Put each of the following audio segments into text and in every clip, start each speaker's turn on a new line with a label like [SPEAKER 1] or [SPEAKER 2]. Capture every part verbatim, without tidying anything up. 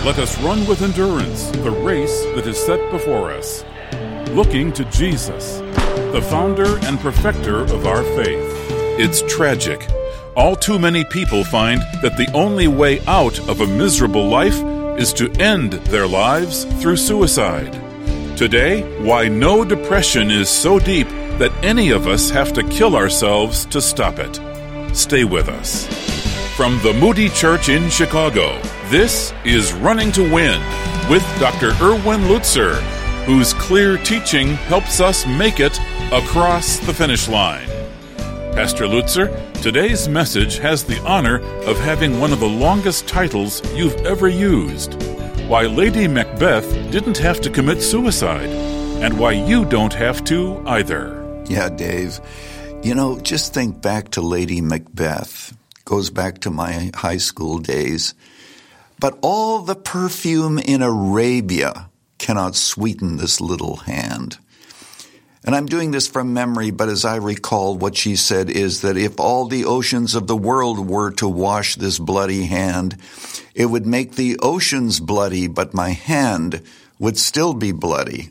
[SPEAKER 1] Let us run with endurance the race that is set before us, looking to Jesus, the founder and perfecter of our faith. It's tragic. All too many people find that the only way out of a miserable life is to end their lives through suicide. Today, why no depression is so deep that any of us have to kill ourselves to stop it. Stay with us. From the Moody Church in Chicago, this is Running to Win with Doctor Erwin Lutzer, whose clear teaching helps us make it across the finish line. Pastor Lutzer, today's message has the honor of having one of the longest titles you've ever used. Why Lady Macbeth didn't have to commit suicide, and why you don't have to either.
[SPEAKER 2] Yeah, Dave. You know, just think back to Lady Macbeth. Goes back to my high school days. But all the perfume in Arabia cannot sweeten this little hand. And I'm doing this from memory, but as I recall, what she said is that if all the oceans of the world were to wash this bloody hand, it would make the oceans bloody, but my hand would still be bloody.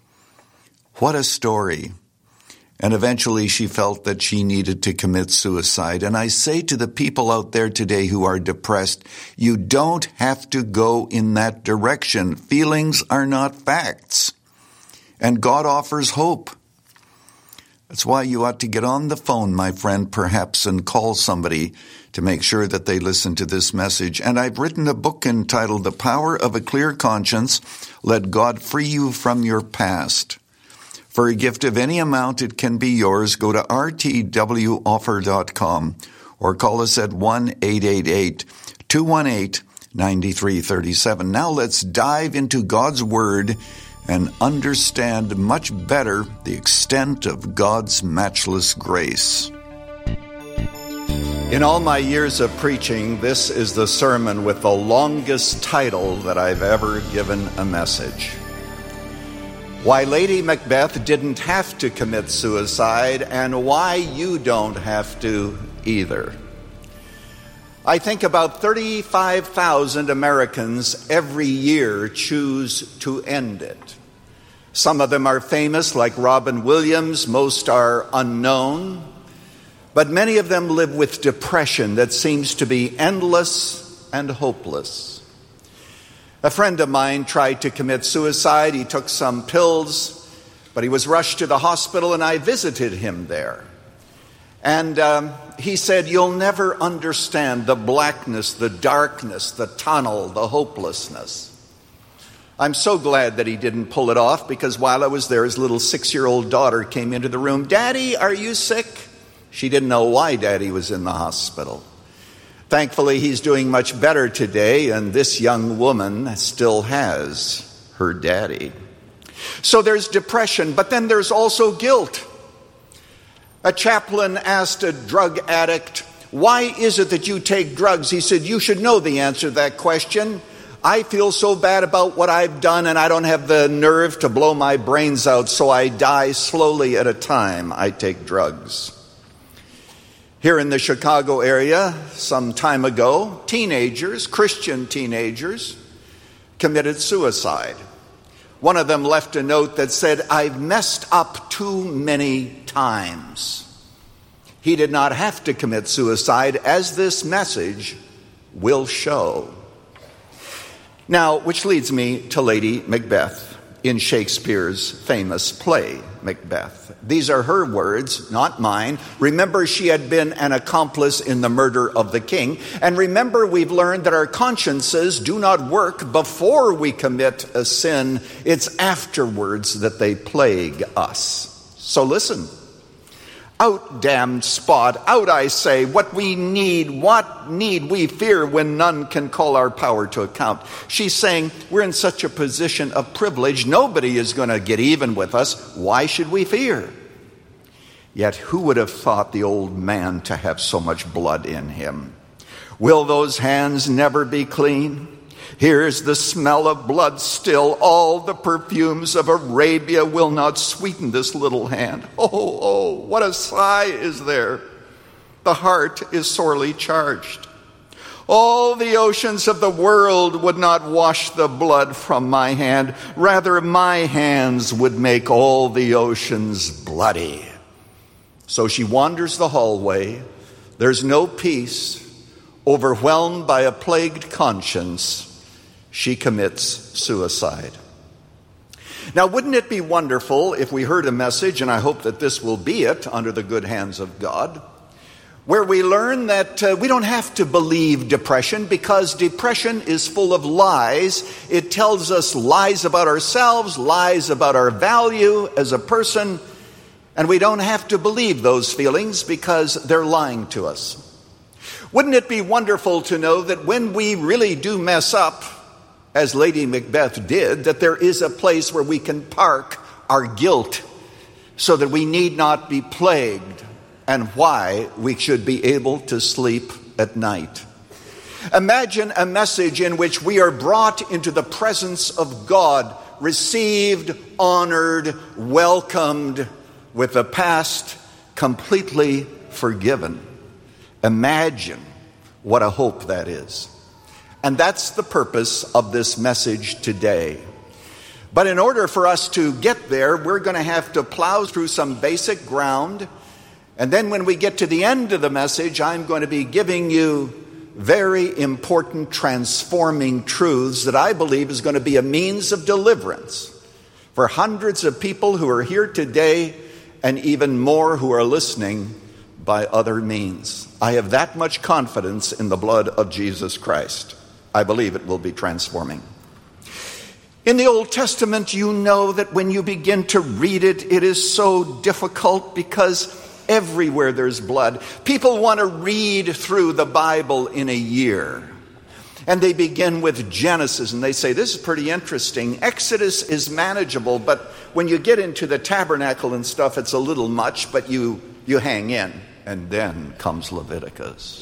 [SPEAKER 2] What a story. And eventually she felt that she needed to commit suicide. And I say to the people out there today who are depressed, you don't have to go in that direction. Feelings are not facts. And God offers hope. That's why you ought to get on the phone, my friend, perhaps, and call somebody to make sure that they listen to this message. And I've written a book entitled The Power of a Clear Conscience. Let God free you from your past. For a gift of any amount, it can be yours. Go to r t w offer dot com or call us at one eight eight eight, two one eight, nine three three seven. Now let's dive into God's Word and understand much better the extent of God's matchless grace. In all my years of preaching, this is the sermon with the longest title that I've ever given a message. Why Lady Macbeth didn't have to commit suicide, and why you don't have to either. I think about thirty-five thousand Americans every year choose to end it. Some of them are famous, like Robin Williams. Most are unknown. But many of them live with depression that seems to be endless and hopeless. A friend of mine tried to commit suicide. He took some pills, but he was rushed to the hospital, and I visited him there. And um, he said, you'll never understand the blackness, the darkness, the tunnel, the hopelessness. I'm so glad that he didn't pull it off, because while I was there, his little six-year-old daughter came into the room. Daddy, are you sick? She didn't know why Daddy was in the hospital. Thankfully, he's doing much better today, and this young woman still has her daddy. So there's depression, but then there's also guilt. A chaplain asked a drug addict, why is it that you take drugs? He said, you should know the answer to that question. I feel so bad about what I've done, and I don't have the nerve to blow my brains out, so I die slowly at a time. I take drugs. Here in the Chicago area, some time ago, teenagers, Christian teenagers, committed suicide. One of them left a note that said, I've messed up too many times. He did not have to commit suicide, as this message will show. Now, which leads me to Lady Macbeth in Shakespeare's famous play, Macbeth. These are her words, not mine. Remember, she had been an accomplice in the murder of the king. And remember, we've learned that our consciences do not work before we commit a sin. It's afterwards that they plague us. So listen. Out, damned spot, out, I say, what we need, what need we fear when none can call our power to account. She's saying, we're in such a position of privilege, nobody is going to get even with us. Why should we fear? Yet who would have thought the old man to have so much blood in him? Will those hands never be clean? Here's the smell of blood still. All the perfumes of Arabia will not sweeten this little hand. Oh, oh, what a sigh is there. The heart is sorely charged. All the oceans of the world would not wash the blood from my hand. Rather, my hands would make all the oceans bloody. So she wanders the hallway. There's no peace. Overwhelmed by a plagued conscience, she commits suicide. Now, wouldn't it be wonderful if we heard a message, and I hope that this will be it, under the good hands of God, where we learn that uh, we don't have to believe depression, because depression is full of lies. It tells us lies about ourselves, lies about our value as a person, and we don't have to believe those feelings because they're lying to us. Wouldn't it be wonderful to know that when we really do mess up, as Lady Macbeth did, that there is a place where we can park our guilt so that we need not be plagued, and why we should be able to sleep at night. Imagine a message in which we are brought into the presence of God, received, honored, welcomed, with the past completely forgiven. Imagine what a hope that is. And that's the purpose of this message today. But in order for us to get there, we're going to have to plow through some basic ground. And then when we get to the end of the message, I'm going to be giving you very important transforming truths that I believe is going to be a means of deliverance for hundreds of people who are here today, and even more who are listening by other means. I have that much confidence in the blood of Jesus Christ. I believe it will be transforming. In the Old Testament, you know that when you begin to read it, it is so difficult because everywhere there's blood. People want to read through the Bible in a year. And they begin with Genesis, and they say, this is pretty interesting. Exodus is manageable, but when you get into the tabernacle and stuff, it's a little much, but you, you hang in. And then comes Leviticus.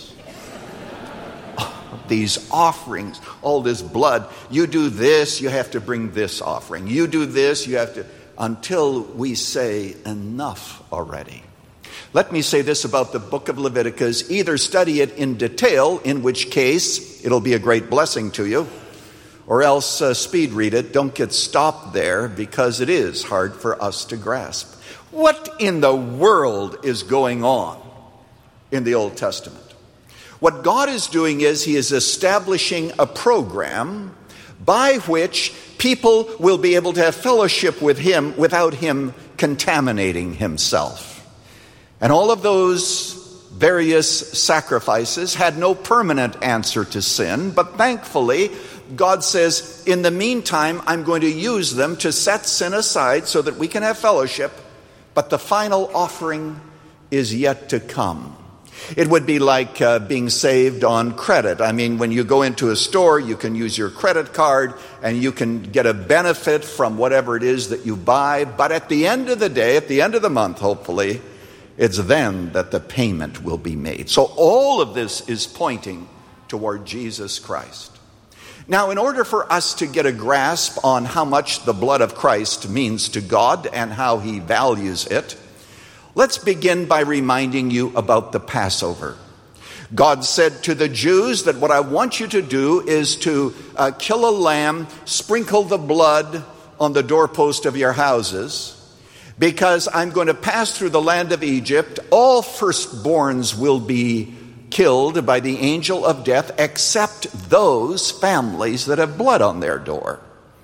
[SPEAKER 2] These offerings, all this blood. You do this, you have to bring this offering. You do this, you have to, until we say enough already. Let me say this about the book of Leviticus. Either study it in detail, in which case it'll be a great blessing to you, or else uh, speed read it. Don't get stopped there, because it is hard for us to grasp. What in the world is going on in the Old Testament? What God is doing is He is establishing a program by which people will be able to have fellowship with Him without Him contaminating Himself. And all of those various sacrifices had no permanent answer to sin, but thankfully, God says, in the meantime, I'm going to use them to set sin aside so that we can have fellowship, but the final offering is yet to come. It would be like uh, being saved on credit. I mean, when you go into a store, you can use your credit card and you can get a benefit from whatever it is that you buy. But at the end of the day, at the end of the month, hopefully, it's then that the payment will be made. So all of this is pointing toward Jesus Christ. Now, in order for us to get a grasp on how much the blood of Christ means to God and how He values it, let's begin by reminding you about the Passover. God said to the Jews that what I want you to do is to uh, kill a lamb, sprinkle the blood on the doorpost of your houses, because I'm going to pass through the land of Egypt. All firstborns will be killed by the angel of death, except those families that have blood on their door.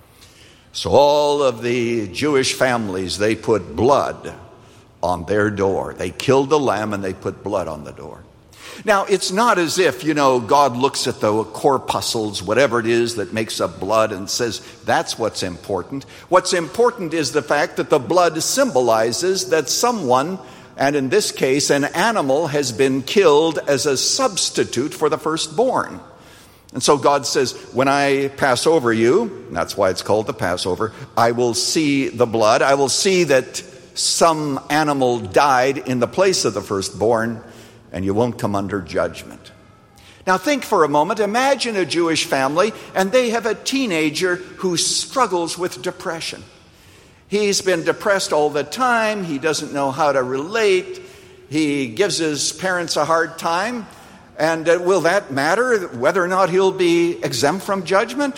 [SPEAKER 2] So all of the Jewish families, they put blood on their door. They killed the lamb and they put blood on the door. Now, it's not as if, you know, God looks at the corpuscles, whatever it is that makes up blood, and says, that's what's important. What's important is the fact that the blood symbolizes that someone, and in this case, an animal, has been killed as a substitute for the firstborn. And so God says, when I pass over you, and that's why it's called the Passover, I will see the blood. I will see that some animal died in the place of the firstborn, and you won't come under judgment. Now think for a moment. Imagine a Jewish family, and they have a teenager who struggles with depression. He's been depressed all the time. He doesn't know how to relate. He gives his parents a hard time. And uh, will that matter, whether or not he'll be exempt from judgment?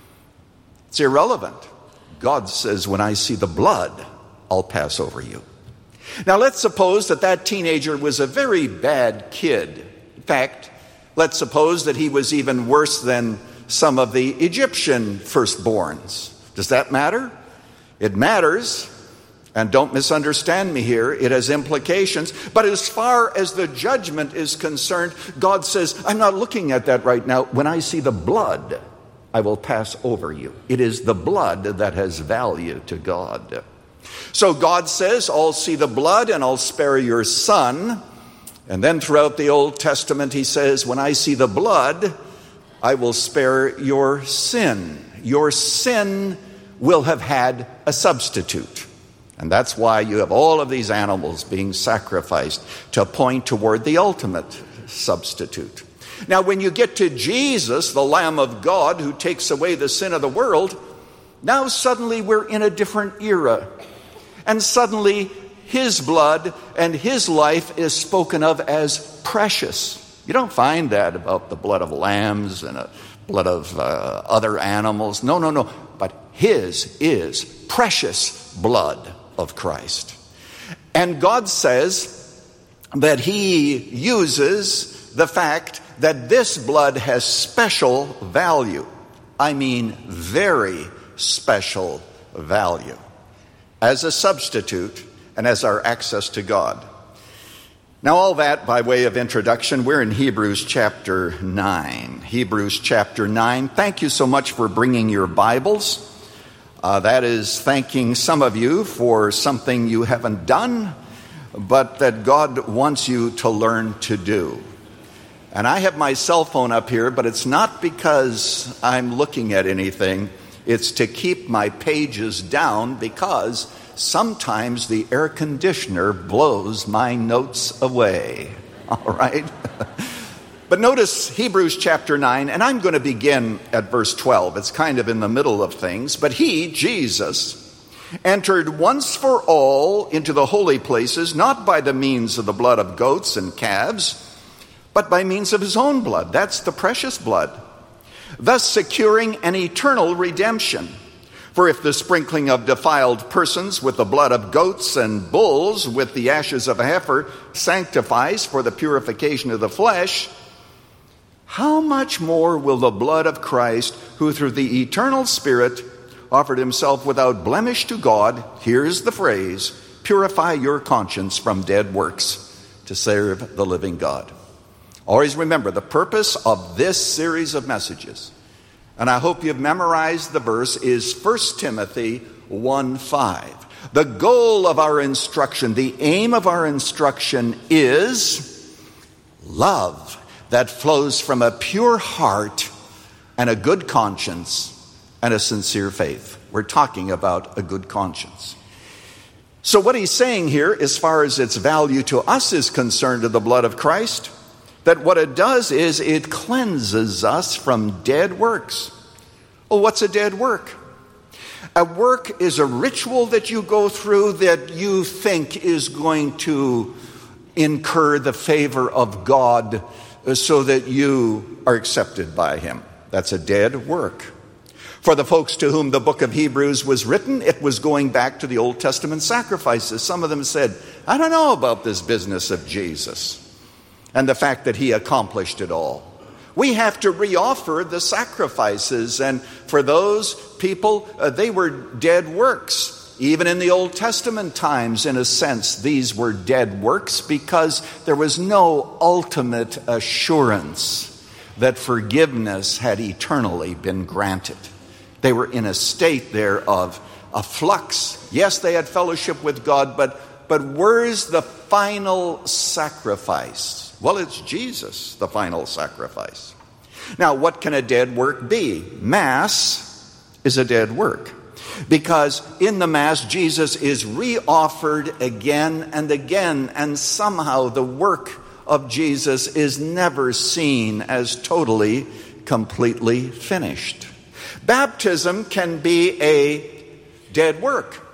[SPEAKER 2] It's irrelevant. God says, when I see the blood, I'll pass over you. Now let's suppose that that teenager was a very bad kid. In fact, let's suppose that he was even worse than some of the Egyptian firstborns. Does that matter? It matters. And don't misunderstand me here. It has implications. But as far as the judgment is concerned, God says, I'm not looking at that right now. When I see the blood, I will pass over you. It is the blood that has value to God. So God says, I'll see the blood and I'll spare your son. And then throughout the Old Testament, he says, when I see the blood, I will spare your sin. Your sin will have had a substitute. And that's why you have all of these animals being sacrificed to point toward the ultimate substitute. Now, when you get to Jesus, the Lamb of God, who takes away the sin of the world, now suddenly we're in a different era. And suddenly his blood and his life is spoken of as precious. You don't find that about the blood of lambs and the blood of uh, other animals. No, no, no. But his is precious blood of Christ. And God says that he uses the fact that this blood has special value. I mean, very special value as a substitute and as our access to God. Now, all that by way of introduction. We're in Hebrews chapter nine. Hebrews chapter nine. Thank you so much for bringing your Bibles. Uh, that is thanking some of you for something you haven't done, but that God wants you to learn to do. And I have my cell phone up here, but it's not because I'm looking at anything. It's to keep my pages down because sometimes the air conditioner blows my notes away. All right? But notice Hebrews chapter nine, and I'm going to begin at verse twelve. It's kind of in the middle of things. But he, Jesus, entered once for all into the holy places, not by the means of the blood of goats and calves, but by means of his own blood. That's the precious blood. Thus securing an eternal redemption. For if the sprinkling of defiled persons with the blood of goats and bulls with the ashes of a heifer sanctifies for the purification of the flesh, how much more will the blood of Christ, who through the eternal Spirit offered himself without blemish to God, here's the phrase, purify your conscience from dead works to serve the living God. Always remember the purpose of this series of messages, and I hope you've memorized the verse, is First Timothy one five. The goal of our instruction, the aim of our instruction is love that flows from a pure heart and a good conscience and a sincere faith. We're talking about a good conscience. So what he's saying here, as far as its value to us is concerned, to the blood of Christ, that what it does is it cleanses us from dead works. Well, what's a dead work? A work is a ritual that you go through that you think is going to incur the favor of God so that you are accepted by him. That's a dead work. For the folks to whom the book of Hebrews was written, it was going back to the Old Testament sacrifices. Some of them said, I don't know about this business of Jesus and the fact that he accomplished it all. We have to reoffer the sacrifices. And for those people, uh, they were dead works. Even in the Old Testament times, in a sense, these were dead works because there was no ultimate assurance that forgiveness had eternally been granted. They were in a state there of a flux. Yes, they had fellowship with God, but, but where's the final sacrifice? Well, it's Jesus, the final sacrifice. Now, what can a dead work be? Mass is a dead work. Because in the Mass, Jesus is reoffered again and again, and somehow the work of Jesus is never seen as totally, completely finished. Baptism can be a dead work.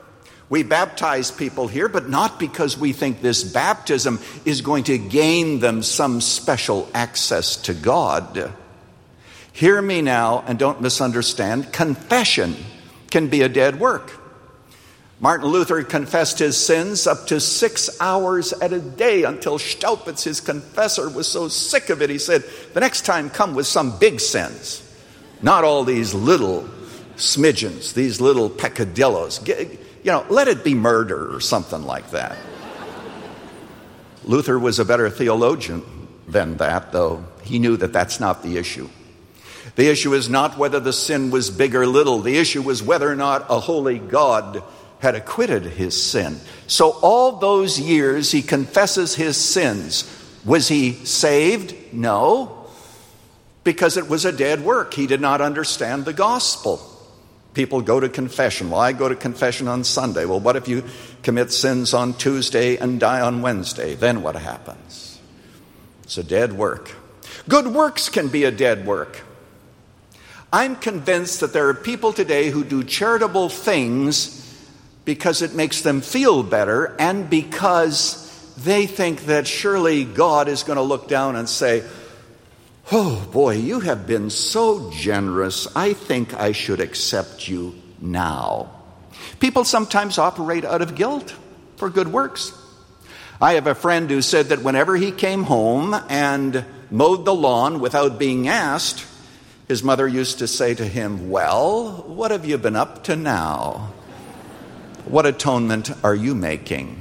[SPEAKER 2] We baptize people here, but not because we think this baptism is going to gain them some special access to God. Hear me now and don't misunderstand. Confession can be a dead work. Martin Luther confessed his sins up to six hours at a day until Staupitz, his confessor, was so sick of it, he said, the next time come with some big sins, not all these little smidgens, these little peccadillos. You know, let it be murder or something like that. Luther was a better theologian than that, though. He knew that that's not the issue. The issue is not whether the sin was big or little. The issue was whether or not a holy God had acquitted his sin. So all those years he confesses his sins. Was he saved? No, because it was a dead work. He did not understand the gospel. People go to confession. Well, I go to confession on Sunday. Well, what if you commit sins on Tuesday and die on Wednesday? Then what happens? It's a dead work. Good works can be a dead work. I'm convinced that there are people today who do charitable things because it makes them feel better and because they think that surely God is going to look down and say, oh boy, you have been so generous. I think I should accept you now. People sometimes operate out of guilt for good works. I have a friend who said that whenever he came home and mowed the lawn without being asked, his mother used to say to him, well, what have you been up to now? What atonement are you making?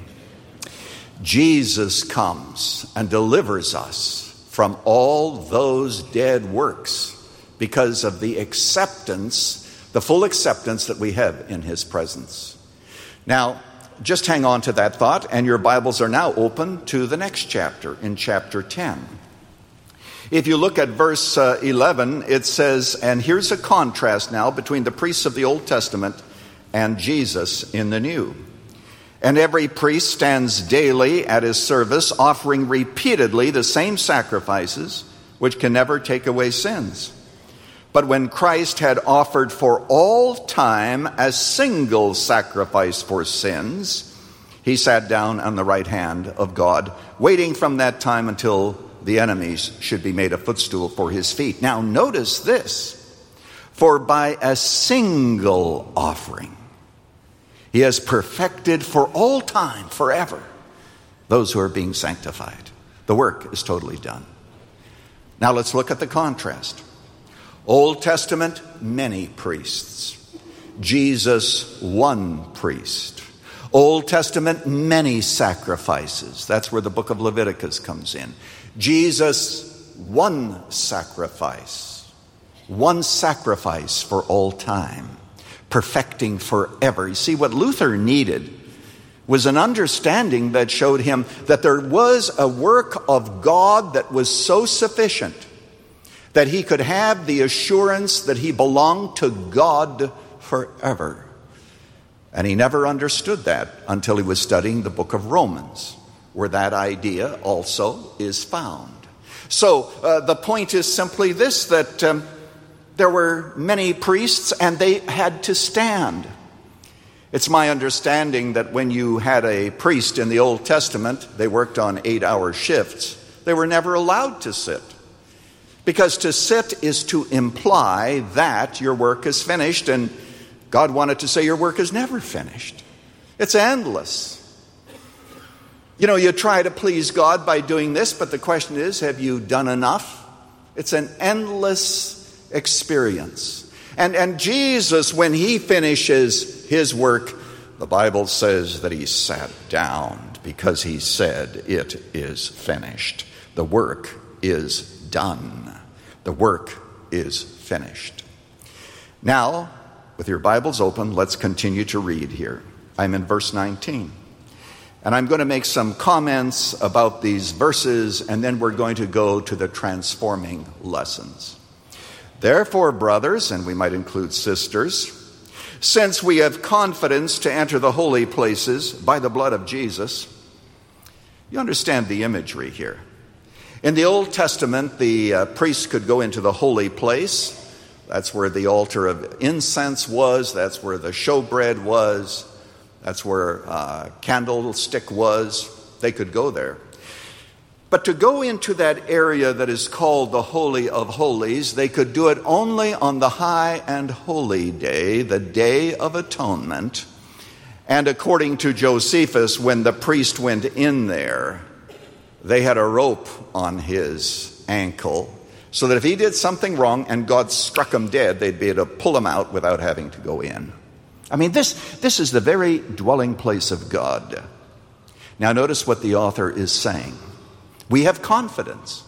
[SPEAKER 2] Jesus comes and delivers us from all those dead works because of the acceptance, the full acceptance that we have in his presence. Now, just hang on to that thought, and your Bibles are now open to the next chapter, in chapter ten. If you look at verse uh, eleven, it says, and here's a contrast now between the priests of the Old Testament and Jesus in the New. And every priest stands daily at his service, offering repeatedly the same sacrifices, which can never take away sins. But when Christ had offered for all time a single sacrifice for sins, he sat down on the right hand of God, waiting from that time until the enemies should be made a footstool for his feet. Now notice this, for by a single offering, he has perfected for all time, forever, those who are being sanctified. The work is totally done. Now let's look at the contrast. Old Testament, many priests. Jesus, one priest. Old Testament, many sacrifices. That's where the book of Leviticus comes in. Jesus, one sacrifice. One sacrifice for all time. Perfecting forever. You see, what Luther needed was an understanding that showed him that there was a work of God that was so sufficient that he could have the assurance that he belonged to God forever. And he never understood that until he was studying the book of Romans, where that idea also is found. So uh, the point is simply this, that um, there were many priests and they had to stand. It's my understanding that when you had a priest in the Old Testament, they worked on eight-hour shifts. They were never allowed to sit. Because to sit is to imply that your work is finished, and God wanted to say your work is never finished. It's endless. You know, you try to please God by doing this, but the question is, have you done enough? It's an endless experience. And, and Jesus, when he finishes his work, the Bible says that he sat down because he said, it is finished. The work is done. The work is finished. Now, with your Bibles open, let's continue to read here. I'm in verse nineteen. And I'm going to make some comments about these verses, and then we're going to go to the transforming lessons. Therefore, brothers, and we might include sisters, since we have confidence to enter the holy places by the blood of Jesus, you understand the imagery here. In the Old Testament, the uh, priest could go into the holy place. That's where the altar of incense was. That's where the showbread was. That's where uh, candlestick was. They could go there. But to go into that area that is called the Holy of Holies, they could do it only on the high and holy day, the Day of Atonement. And according to Josephus, when the priest went in there, they had a rope on his ankle so that if he did something wrong and God struck him dead, they'd be able to pull him out without having to go in. I mean, this, this is the very dwelling place of God. Now notice what the author is saying. We have confidence.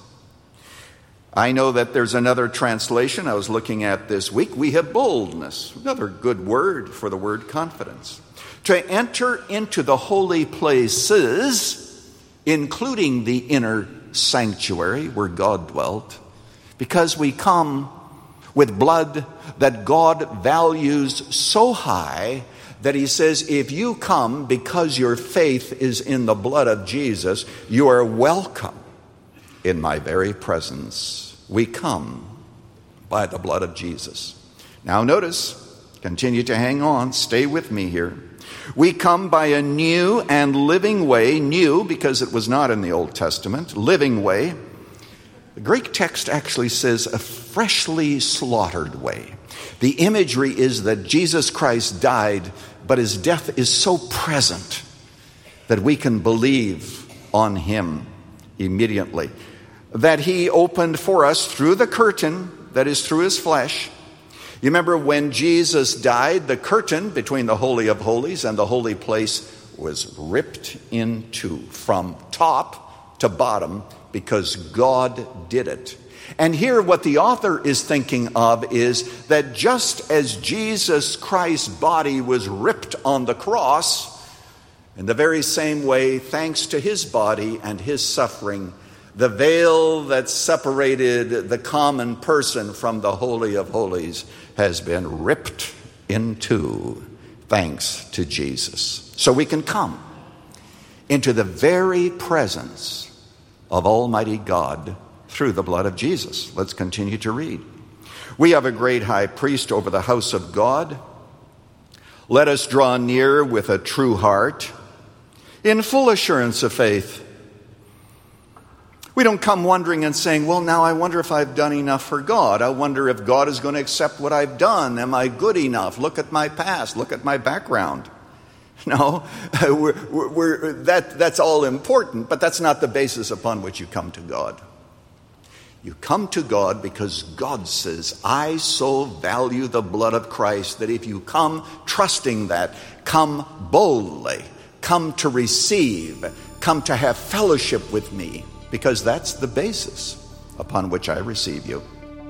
[SPEAKER 2] I know that there's another translation I was looking at this week. We have boldness. Another good word for the word confidence. To enter into the holy places, including the inner sanctuary where God dwelt, because we come with blood that God values so high that he says, if you come because your faith is in the blood of Jesus, you are welcome in my very presence. We come by the blood of Jesus. Now notice, continue to hang on, stay with me here. We come by a new and living way, new because it was not in the Old Testament, living way. The Greek text actually says a freshly slaughtered way. The imagery is that Jesus Christ died, but his death is so present that we can believe on him immediately. That he opened for us through the curtain, that is through his flesh. You remember when Jesus died, the curtain between the Holy of Holies and the holy place was ripped in two from top to bottom because God did it. And here what the author is thinking of is that just as Jesus Christ's body was ripped on the cross, in the very same way, thanks to his body and his suffering, the veil that separated the common person from the Holy of Holies has been ripped in two, thanks to Jesus. So we can come into the very presence of Almighty God through the blood of Jesus. Let's continue to read. We have a great high priest over the house of God. Let us draw near with a true heart, in full assurance of faith. We don't come wondering and saying, well, now I wonder if I've done enough for God. I wonder if God is going to accept what I've done. Am I good enough? Look at my past. Look at my background. No, we're, we're, that, that's all important, but that's not the basis upon which you come to God. You come to God because God says, I so value the blood of Christ that if you come trusting that, come boldly, come to receive, come to have fellowship with me, because that's the basis upon which I receive you.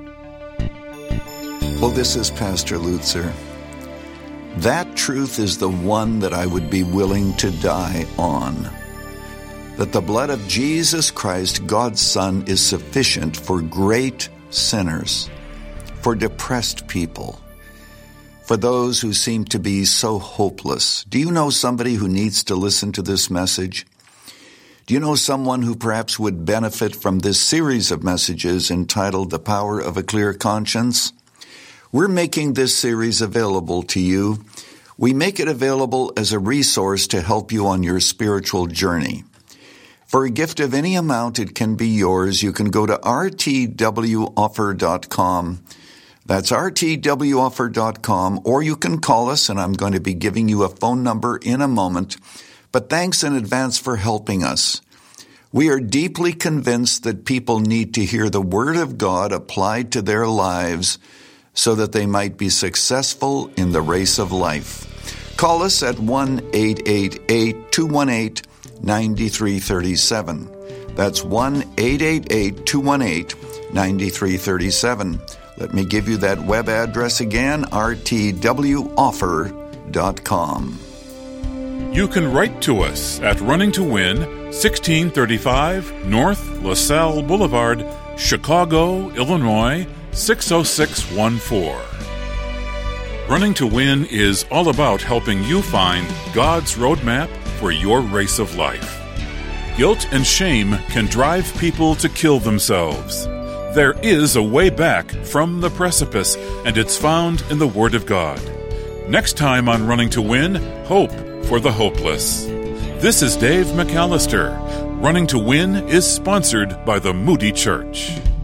[SPEAKER 2] Well, this is Pastor Lutzer. That truth is the one that I would be willing to die on. That the blood of Jesus Christ, God's Son, is sufficient for great sinners, for depressed people, for those who seem to be so hopeless. Do you know somebody who needs to listen to this message? Do you know someone who perhaps would benefit from this series of messages entitled The Power of a Clear Conscience? We're making this series available to you. We make it available as a resource to help you on your spiritual journey. For a gift of any amount, it can be yours. You can go to r t w offer dot com. That's r t w offer dot com, or you can call us, and I'm going to be giving you a phone number in a moment. But thanks in advance for helping us. We are deeply convinced that people need to hear the Word of God applied to their lives so that they might be successful in the race of life. Call us at one eight eight eight, two one eight, nine three three seven. That's one eight eight eight, two one eight, nine three three seven. Let me give you that web address again, r t w offer dot com.
[SPEAKER 1] You can write to us at Running to Win, sixteen thirty-five North LaSalle Boulevard, Chicago, Illinois, six oh six one four. Running to Win is all about helping you find God's roadmap for your race of life. Guilt and shame can drive people to kill themselves. There is a way back from the precipice, and it's found in the Word of God. Next time on Running to Win, hope for the hopeless. This is Dave McAllister. Running to Win is sponsored by the Moody Church.